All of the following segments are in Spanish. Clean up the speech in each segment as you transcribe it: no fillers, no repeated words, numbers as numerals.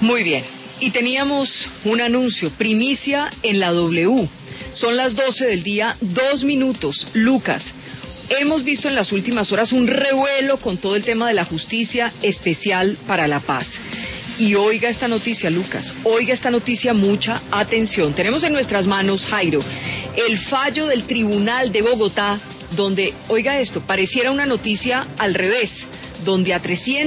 Muy bien. Y teníamos un anuncio, primicia en la W. Son las 12 del día, 2 minutos. Lucas, hemos visto en las últimas horas un revuelo con todo el tema de la Justicia Especial para la Paz. Y oiga esta noticia, Lucas, oiga esta noticia, mucha atención. Tenemos en nuestras manos, Jairo, el fallo del Tribunal de Bogotá, donde, oiga esto, pareciera una noticia al revés, donde a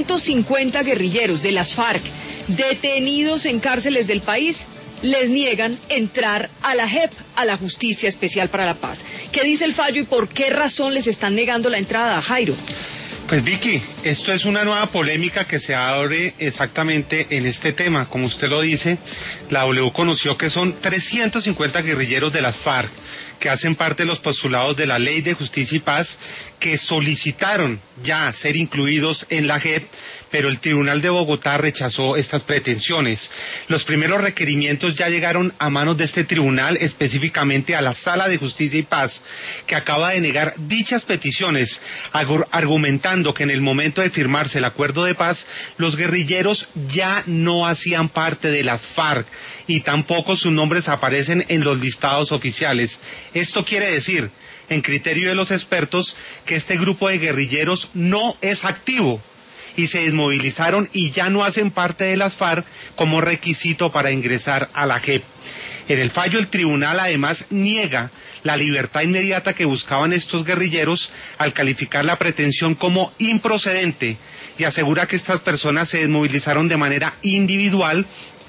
350 guerrilleros de las FARC detenidos en cárceles del país les niegan entrar a la JEP, a la Justicia Especial para la Paz. ¿Qué dice el fallo y por qué razón les están negando la entrada, Jairo? Pues Vicky, esto es una nueva polémica que se abre exactamente en este tema. Como usted lo dice, la W conoció que son 350 guerrilleros de las FARC que hacen parte de los postulados de la Ley de Justicia y Paz que solicitaron ya ser incluidos en la JEP, pero el Tribunal de Bogotá rechazó estas pretensiones. Los primeros requerimientos ya llegaron a manos de este tribunal, específicamente a la Sala de Justicia y Paz, que acaba de negar dichas peticiones, argumentando que en el momento de firmarse el acuerdo de paz, los guerrilleros ya no hacían parte de las FARC y tampoco sus nombres aparecen en los listados oficiales. Esto quiere decir, en criterio de los expertos, que este grupo de guerrilleros no es activo y se desmovilizaron y ya no hacen parte de las FARC como requisito para ingresar a la JEP. En el fallo el tribunal además niega la libertad inmediata que buscaban estos guerrilleros al calificar la pretensión como improcedente y asegura que estas personas se desmovilizaron de manera individual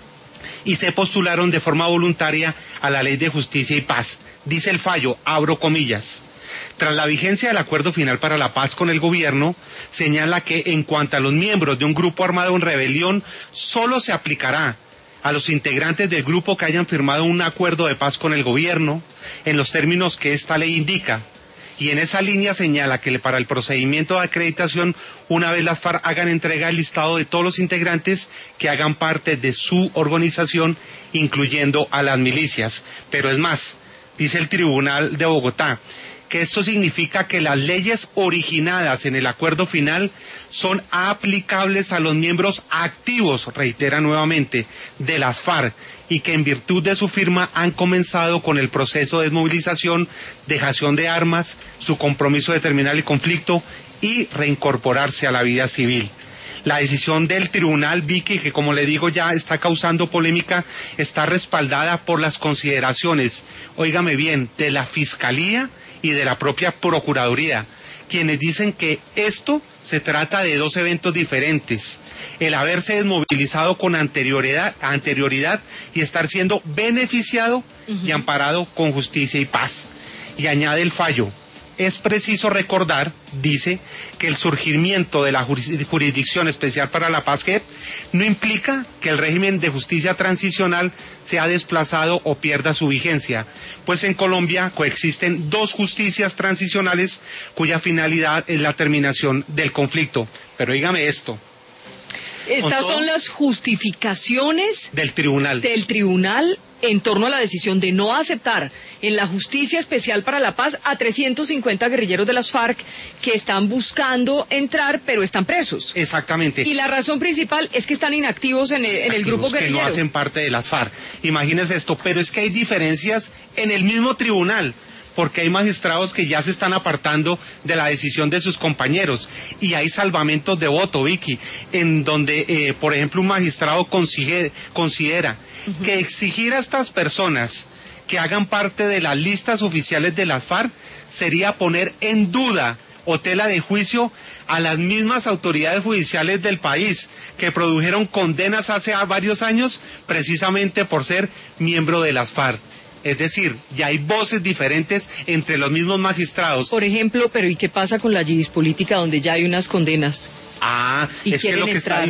y se postularon de forma voluntaria a la Ley de Justicia y Paz. Dice el fallo, abro comillas, tras la vigencia del Acuerdo Final para la Paz con el gobierno, señala que en cuanto a los miembros de un grupo armado en rebelión, solo se aplicará a los integrantes del grupo que hayan firmado un acuerdo de paz con el gobierno, en los términos que esta ley indica. Y en esa línea señala que para el procedimiento de acreditación, una vez las FARC hagan entrega del listado de todos los integrantes que hagan parte de su organización, incluyendo a las milicias. Pero es más, dice el Tribunal de Bogotá, que esto significa que las leyes originadas en el acuerdo final son aplicables a los miembros activos, reitera nuevamente, de las FARC, y que en virtud de su firma han comenzado con el proceso de desmovilización, dejación de armas, su compromiso de terminar el conflicto y reincorporarse a la vida civil. La decisión del tribunal, Vicky, que como le digo ya está causando polémica, está respaldada por las consideraciones, óigame bien, de la Fiscalía y de la propia Procuraduría, quienes dicen que esto se trata de dos eventos diferentes, el haberse desmovilizado con anterioridad y estar siendo beneficiado y amparado con justicia y paz. Y añade el fallo, es preciso recordar, dice, que el surgimiento de la Jurisdicción Especial para la Paz JEP no implica que el régimen de justicia transicional sea desplazado o pierda su vigencia, pues en Colombia coexisten dos justicias transicionales cuya finalidad es la terminación del conflicto. Pero dígame esto. Estas son las justificaciones del tribunal en torno a la decisión de no aceptar en la Justicia Especial para la Paz a 350 guerrilleros de las FARC que están buscando entrar, pero están presos. Exactamente. Y la razón principal es que están inactivos en el grupo guerrillero. Que no hacen parte de las FARC. Imagínense esto, pero es que hay diferencias en el mismo tribunal, porque hay magistrados que ya se están apartando de la decisión de sus compañeros y hay salvamentos de voto, Vicky, en donde, por ejemplo, un magistrado considera que exigir a estas personas que hagan parte de las listas oficiales de las FARC sería poner en duda o tela de juicio a las mismas autoridades judiciales del país que produjeron condenas hace varios años precisamente por ser miembro de las FARC. Es decir, ya hay voces diferentes entre los mismos magistrados. Por ejemplo, pero ¿y qué pasa con la yidis política donde ya hay unas condenas? Es que lo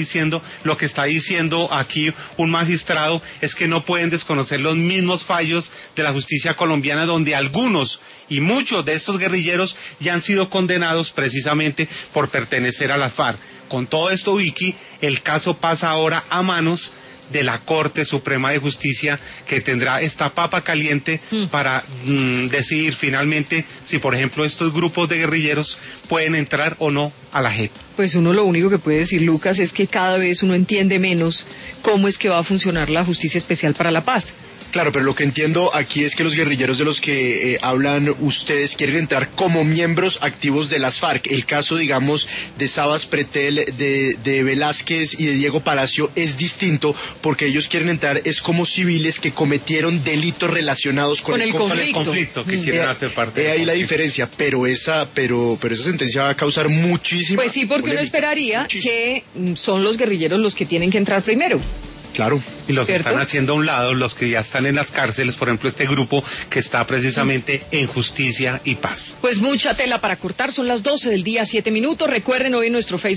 que está diciendo aquí un magistrado es que no pueden desconocer los mismos fallos de la justicia colombiana, donde algunos y muchos de estos guerrilleros ya han sido condenados precisamente por pertenecer a las FARC. Con todo esto, Vicky, el caso pasa ahora a manos de la Corte Suprema de Justicia, que tendrá esta papa caliente para decidir finalmente si, por ejemplo, estos grupos de guerrilleros pueden entrar o no a la JEP. Pues uno lo único que puede decir, Lucas, es que cada vez uno entiende menos cómo es que va a funcionar la Justicia Especial para la Paz. Claro, pero lo que entiendo aquí es que los guerrilleros de los que hablan ustedes quieren entrar como miembros activos de las FARC. El caso, digamos, de Sabas Pretel, de Velázquez y de Diego Palacio es distinto porque ellos quieren entrar es como civiles que cometieron delitos relacionados con el conflicto que quieren hacer parte. Ahí la diferencia, pero esa sentencia va a causar muchísima Pues sí, porque polémica. uno esperaría que son los guerrilleros los que tienen que entrar primero. Claro. Y los ¿Cierto? están haciendo a un lado, los que ya están en las cárceles, por ejemplo, este grupo que está precisamente en Justicia y Paz. Pues mucha tela para cortar, son las 12 del día, 7 minutos. Recuerden hoy en nuestro Facebook